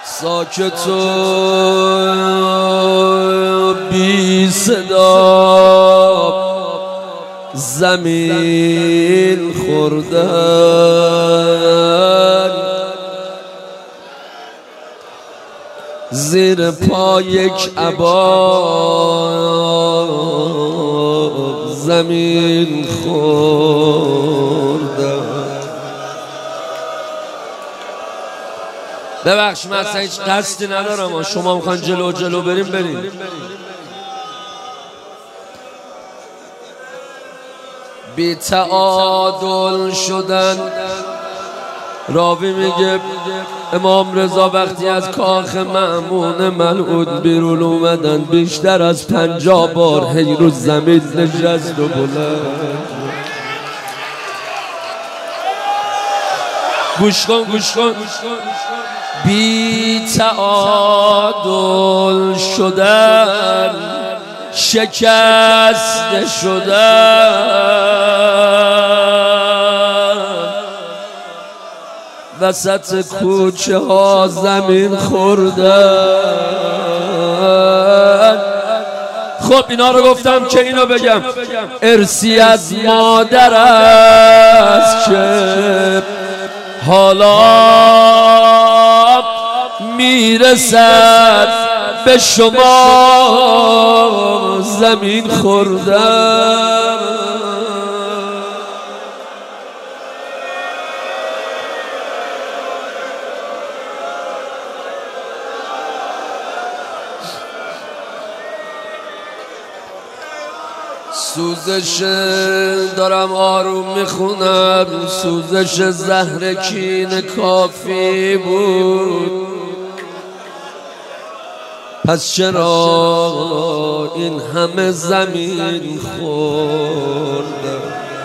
ساکت و بی صدا زمین خوردن، زیر پا یک عبا زمین خوردن. ببخش من اصلا هیچ قصدی ندارم، شما میخوان جلو بریم. بی تعادل شدن. راوی میگه امام رضا وقتی از کاخ مأمون ملعون بیرون اومدن بیشتر از 50 بار هی رو زمین نشست و بلند. گوش کن. بی تعادل شدن، شکست شدن، وسط کوچه ها زمین خوردن. خب اینا رو گفتم که اینو بگم، ارثی از مادر است که حالا میرسد به شما زمین خوردن. سوزش دارم آروم میخونم، سوزش زهر کین کافی بود، پس چرا این همه زمین خوردم؟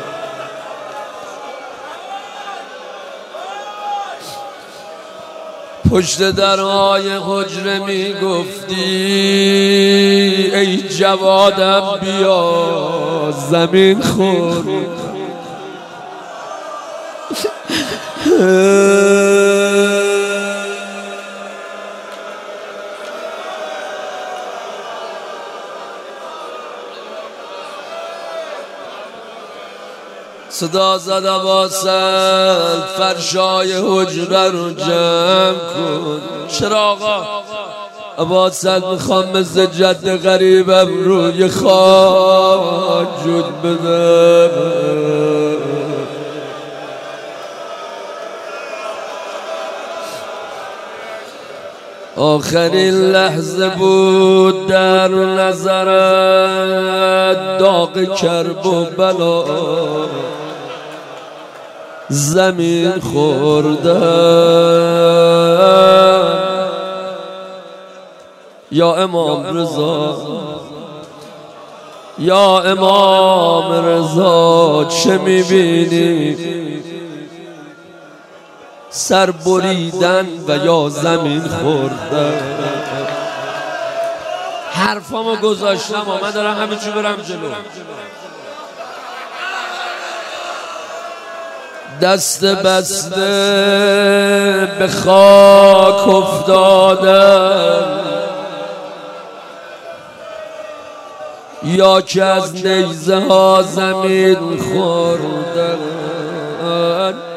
پشت درهای حجره میگفتی ای جوادم بیا زمین خور. صدا زد واسد فرشای حجره رو جمع کن. چرا آقا؟ واسد میخوام مثل جد غریبم روی خاک جود بدم. آخرین لحظه بود در نظرت، داغ کرب و بلا زمین خوردن. یا امام رضا، یا امام رضا چه میبینی؟ سر بریدن و یا زمین خوردن. حرفامو گذاشتم و من دارم همینجور برم جلو. دست بسته به خاک افتادم، یا که از نیزه ها زمین خوردن.